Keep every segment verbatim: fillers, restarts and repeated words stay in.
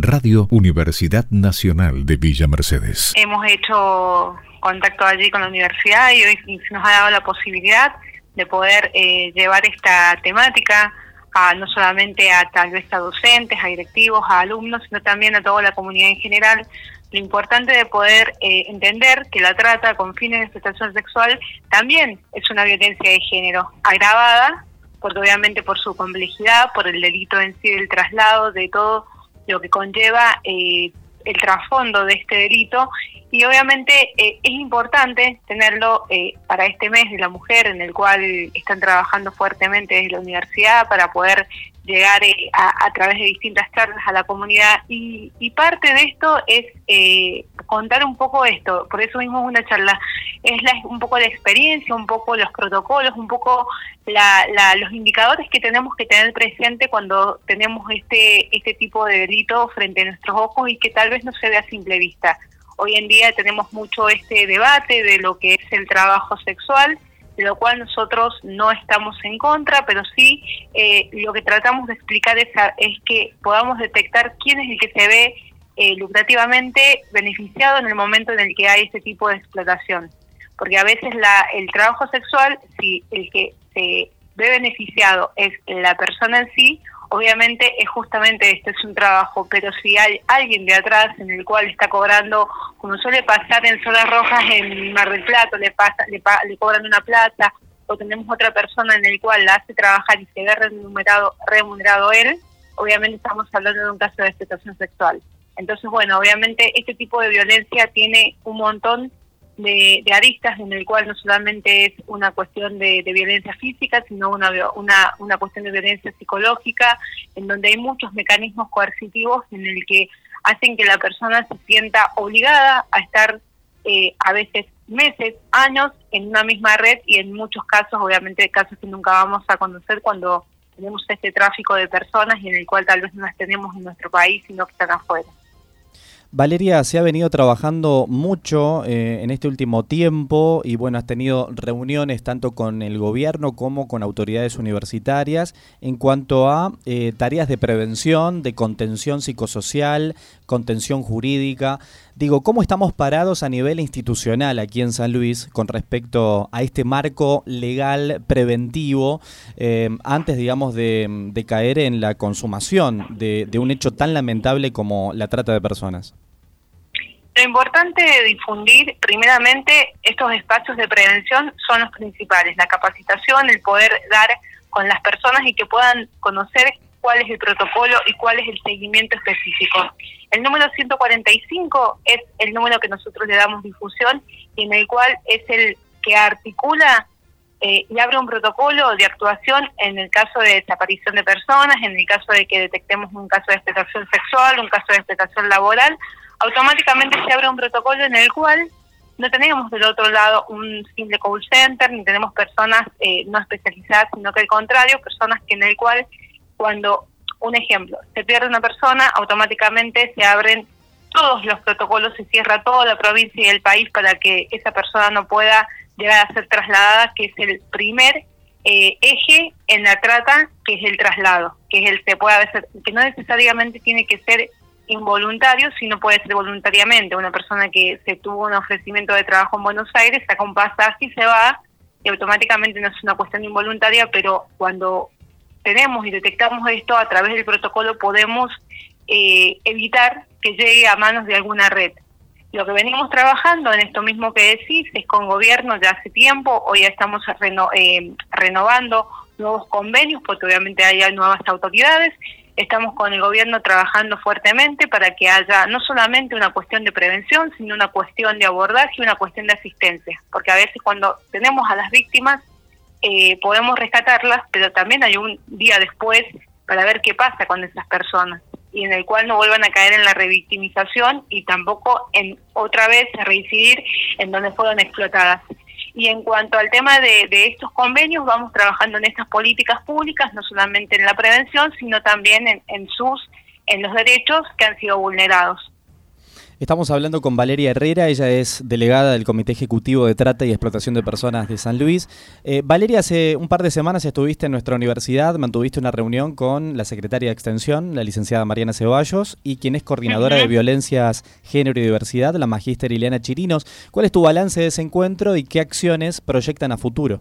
Radio Universidad Nacional de Villa Mercedes. Hemos hecho contacto allí con la universidad y hoy se nos ha dado la posibilidad de poder eh, llevar esta temática a no solamente a tal vez a docentes, a directivos, a alumnos, sino también a toda la comunidad en general. Lo importante de poder eh, entender que la trata con fines de explotación sexual también es una violencia de género agravada, porque obviamente por su complejidad, por el delito en sí del traslado, de todo lo que conlleva eh, el trasfondo de este delito, y obviamente eh, es importante tenerlo eh, para este mes de la mujer, en el cual están trabajando fuertemente desde la universidad para poder llegar eh, a, a través de distintas charlas a la comunidad, y, y parte de esto es eh, contar un poco esto, por eso mismo es una charla, es la, un poco la experiencia, un poco los protocolos, un poco la, la, los indicadores que tenemos que tener presente cuando tenemos este, este tipo de delito frente a nuestros ojos y que tal vez no se ve a simple vista. Hoy en día tenemos mucho este debate de lo que es el trabajo sexual, de lo cual nosotros no estamos en contra, pero sí eh, lo que tratamos de explicar es, a, es que podamos detectar quién es el que se ve eh, lucrativamente beneficiado en el momento en el que hay este tipo de explotación. Porque a veces la, el trabajo sexual, si el que se ve beneficiado es la persona en sí, obviamente es justamente este es un trabajo, pero si hay alguien de atrás en el cual está cobrando, como suele pasar en Zonas Rojas en Mar del Plata, le pasa, le, le cobran una plata, o tenemos otra persona en el cual la hace trabajar y se ve remunerado, remunerado él, obviamente estamos hablando de un caso de explotación sexual. Entonces, bueno, obviamente este tipo de violencia tiene un montón de, de aristas en el cual no solamente es una cuestión de, de violencia física, sino una, una, una cuestión de violencia psicológica, en donde hay muchos mecanismos coercitivos en el que hacen que la persona se sienta obligada a estar eh, a veces meses, años en una misma red, y en muchos casos, obviamente casos que nunca vamos a conocer cuando tenemos este tráfico de personas y en el cual tal vez no las tenemos en nuestro país, sino que están afuera. Valeria, se ha venido trabajando mucho eh, en este último tiempo y bueno, has tenido reuniones tanto con el gobierno como con autoridades universitarias en cuanto a eh, tareas de prevención, de contención psicosocial, contención jurídica. Digo, ¿cómo estamos parados a nivel institucional aquí en San Luis con respecto a este marco legal preventivo eh, antes, digamos, de, de caer en la consumación de, de un hecho tan lamentable como la trata de personas? Lo importante de difundir, primeramente, estos espacios de prevención son los principales, la capacitación, el poder dar con las personas y que puedan conocer cuál es el protocolo y cuál es el seguimiento específico. El número ciento cuarenta y cinco es el número que nosotros le damos difusión y en el cual es el que articula eh, y abre un protocolo de actuación en el caso de desaparición de personas, en el caso de que detectemos un caso de explotación sexual, un caso de explotación laboral. Automáticamente se abre un protocolo en el cual no tenemos del otro lado un simple call center, ni tenemos personas eh, no especializadas, sino que al contrario, personas que en el cual, cuando, un ejemplo, se pierde una persona, automáticamente se abren todos los protocolos, se cierra toda la provincia y el país para que esa persona no pueda llegar a ser trasladada, que es el primer eh, eje en la trata, que es el traslado, que es el se puede hacer, que no necesariamente tiene que ser involuntario, sino puede ser voluntariamente. Una persona que se tuvo un ofrecimiento de trabajo en Buenos Aires, saca un pasaje y se va, y automáticamente no es una cuestión involuntaria, pero cuando tenemos y detectamos esto a través del protocolo podemos eh, evitar que llegue a manos de alguna red. Lo que venimos trabajando en esto mismo que decís es con gobierno ya hace tiempo, hoy ya estamos reno, eh, renovando nuevos convenios porque obviamente hay nuevas autoridades. Estamos con el gobierno trabajando fuertemente para que haya no solamente una cuestión de prevención, sino una cuestión de abordaje y una cuestión de asistencia. Porque a veces cuando tenemos a las víctimas eh, podemos rescatarlas, pero también hay un día después para ver qué pasa con esas personas y en el cual no vuelvan a caer en la revictimización y tampoco en otra vez reincidir en donde fueron explotadas. Y en cuanto al tema de, de estos convenios, vamos trabajando en estas políticas públicas, no solamente en la prevención, sino también en, en sus, en los derechos que han sido vulnerados. Estamos hablando con Valeria Herrera, ella es delegada del Comité Ejecutivo de Trata y Explotación de Personas de San Luis. Eh, Valeria, hace un par de semanas estuviste en nuestra universidad, mantuviste una reunión con la secretaria de Extensión, la licenciada Mariana Ceballos, y quien es coordinadora uh-huh. de Violencias, Género y Diversidad, la magíster Ileana Chirinos. ¿Cuál es tu balance de ese encuentro y qué acciones proyectan a futuro?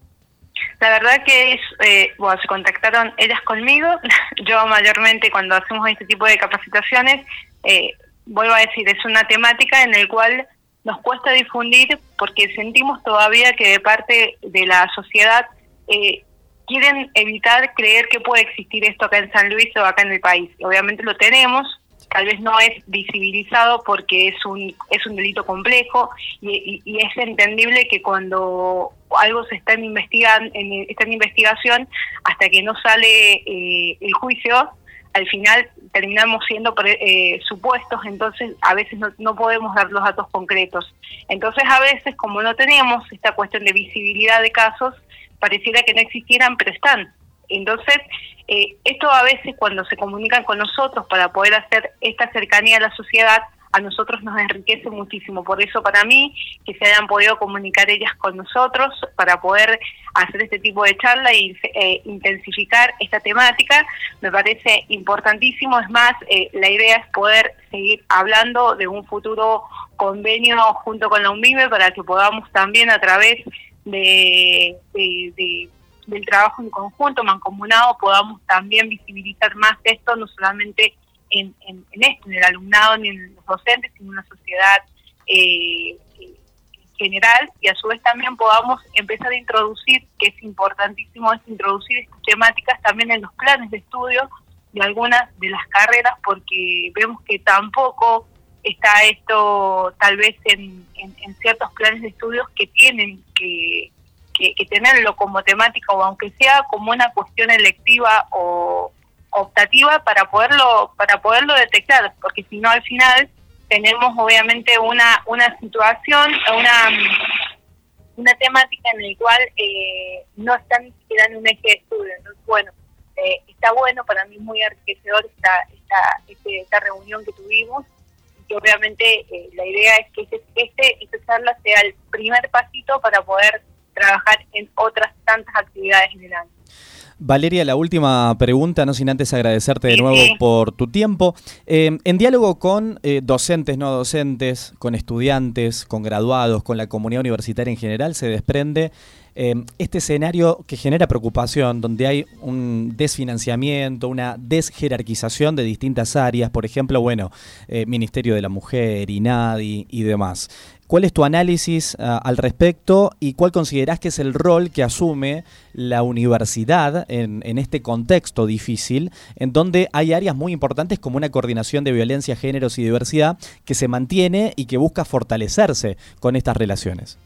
La verdad que es, eh, bueno, se contactaron ellas conmigo. Yo mayormente cuando hacemos este tipo de capacitaciones, eh, vuelvo a decir, es una temática en la cual nos cuesta difundir porque sentimos todavía que de parte de la sociedad eh, quieren evitar creer que puede existir esto acá en San Luis o acá en el país. Obviamente lo tenemos, tal vez no es visibilizado porque es un es un delito complejo y, y, y es entendible que cuando algo se está investigando, en, está en investigación, hasta que no sale eh, el juicio, al final terminamos siendo eh, supuestos, entonces a veces no, no podemos dar los datos concretos. Entonces a veces, como no tenemos esta cuestión de visibilidad de casos, pareciera que no existieran, pero están. Entonces, eh, esto a veces cuando se comunican con nosotros para poder hacer esta cercanía a la sociedad, a nosotros nos enriquece muchísimo. Por eso para mí, que se hayan podido comunicar ellas con nosotros para poder hacer este tipo de charla y eh, intensificar esta temática, me parece importantísimo. Es más, eh, la idea es poder seguir hablando de un futuro convenio junto con la UNVIVE para que podamos también a través de, de, de del trabajo en conjunto, mancomunado, podamos también visibilizar más esto, no solamente en, en, en esto, en el alumnado ni en los docentes, sino en una sociedad eh, en general, y a su vez también podamos empezar a introducir, que es importantísimo, es introducir estas temáticas también en los planes de estudio de algunas de las carreras, porque vemos que tampoco está esto tal vez en, en, en ciertos planes de estudios que tienen que Que, que tenerlo como temática, o aunque sea como una cuestión electiva o optativa, para poderlo para poderlo detectar, porque si no al final tenemos obviamente una una situación, una una temática en la cual eh, no está ni siquiera en un eje de estudio. Entonces, bueno, eh, está bueno, para mí muy enriquecedor esta esta, este, esta reunión que tuvimos, y que obviamente eh, la idea es que este, este esta charla sea el primer pasito para poder trabajar en otras tantas actividades en el año. Valeria, la última pregunta, no sin antes agradecerte de sí, nuevo sí. por tu tiempo. Eh, en diálogo con eh, docentes, no docentes, con estudiantes, con graduados, con la comunidad universitaria en general, se desprende eh, este escenario que genera preocupación, donde hay un desfinanciamiento, una desjerarquización de distintas áreas, por ejemplo, bueno, eh, Ministerio de la Mujer, INADI y demás. ¿Cuál es tu análisis uh, al respecto y cuál considerás que es el rol que asume la universidad en, en este contexto difícil, en donde hay áreas muy importantes como una coordinación de violencia, géneros y diversidad que se mantiene y que busca fortalecerse con estas relaciones?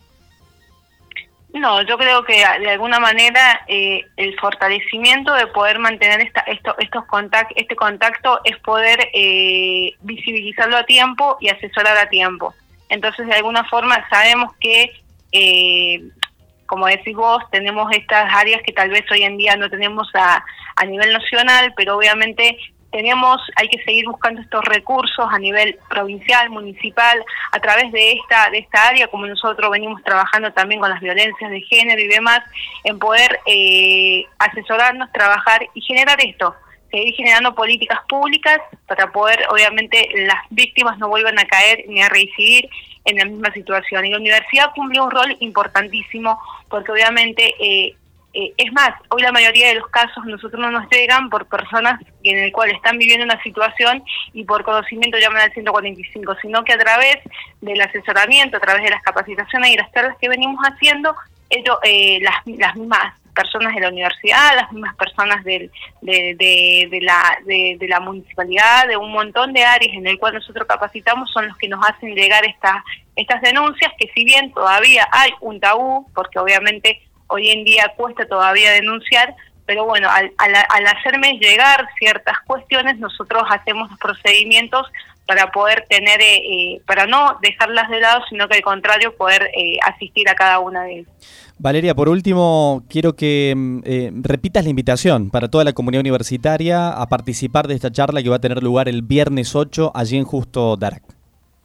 No, yo creo que de alguna manera eh, el fortalecimiento de poder mantener esta, esto, estos contact, este contacto es poder eh, visibilizarlo a tiempo y asesorar a tiempo. Entonces, de alguna forma, sabemos que, eh, como decís vos, tenemos estas áreas que tal vez hoy en día no tenemos a, a nivel nacional, pero obviamente tenemos, hay que seguir buscando estos recursos a nivel provincial, municipal, a través de esta de esta área, como nosotros venimos trabajando también con las violencias de género y demás, en poder eh, asesorarnos, trabajar y generar esto. Seguir generando políticas públicas para poder, obviamente, las víctimas no vuelvan a caer ni a reincidir en la misma situación. Y la universidad cumple un rol importantísimo porque, obviamente, eh, eh, es más, hoy la mayoría de los casos nosotros no nos llegan por personas en el cual están viviendo una situación y por conocimiento llaman al ciento cuarenta y cinco, sino que a través del asesoramiento, a través de las capacitaciones y las charlas que venimos haciendo, ellos, eh, las, las mismas personas de la universidad, las mismas personas del, de, de, de, la, de, de la municipalidad, de un montón de áreas en el cual nosotros capacitamos, son los que nos hacen llegar esta, estas denuncias, que si bien todavía hay un tabú, porque obviamente hoy en día cuesta todavía denunciar, pero bueno, al, al, al hacerme llegar ciertas cuestiones, nosotros hacemos los procedimientos para poder tener, eh, para no dejarlas de lado, sino que al contrario, poder eh, asistir a cada una de ellas. Valeria, por último, quiero que eh, repitas la invitación para toda la comunidad universitaria a participar de esta charla que va a tener lugar el viernes ocho allí en Justo Darac.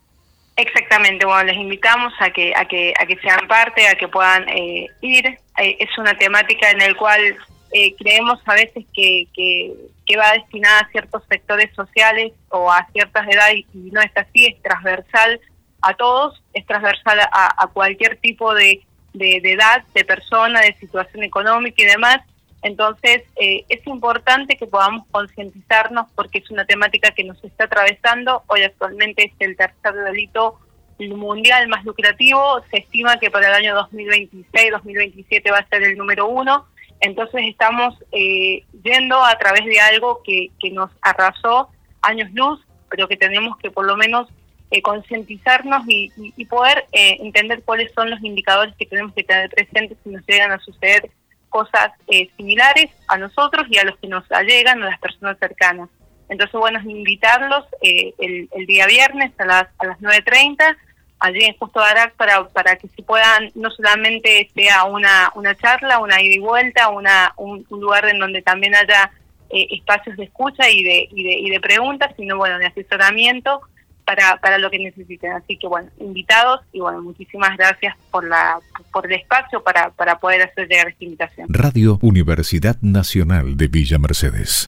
Exactamente, bueno, les invitamos a que a que a que sean parte, a que puedan eh, ir. Eh, es una temática en la cual eh, creemos a veces que, que que va destinada a ciertos sectores sociales o a ciertas edades, y no es así, es transversal a todos, es transversal a, a cualquier tipo de, de, de edad, de persona, de situación económica y demás. Entonces, eh, es importante que podamos concientizarnos porque es una temática que nos está atravesando. Hoy actualmente es el tercer delito mundial más lucrativo. Se estima que para el año dos mil veintiséis, dos mil veintisiete va a ser el número uno. Entonces estamos eh, yendo a través de algo que, que nos arrasó años luz, pero que tenemos que por lo menos eh, concientizarnos y, y, y poder eh, entender cuáles son los indicadores que tenemos que tener presentes si nos llegan a suceder cosas eh, similares a nosotros y a los que nos allegan, a las personas cercanas. Entonces, bueno, es invitarlos eh, el, el día viernes a las a las nueve treinta, allí en Justo Darac, para para que se puedan, no solamente sea una una charla, una ida y vuelta, una un, un lugar en donde también haya eh, espacios de escucha y de, y de y de preguntas, sino bueno, de asesoramiento para para lo que necesiten. Así que bueno, invitados y bueno, muchísimas gracias por la por el espacio para para poder hacer llegar esta invitación. Radio Universidad Nacional de Villa Mercedes.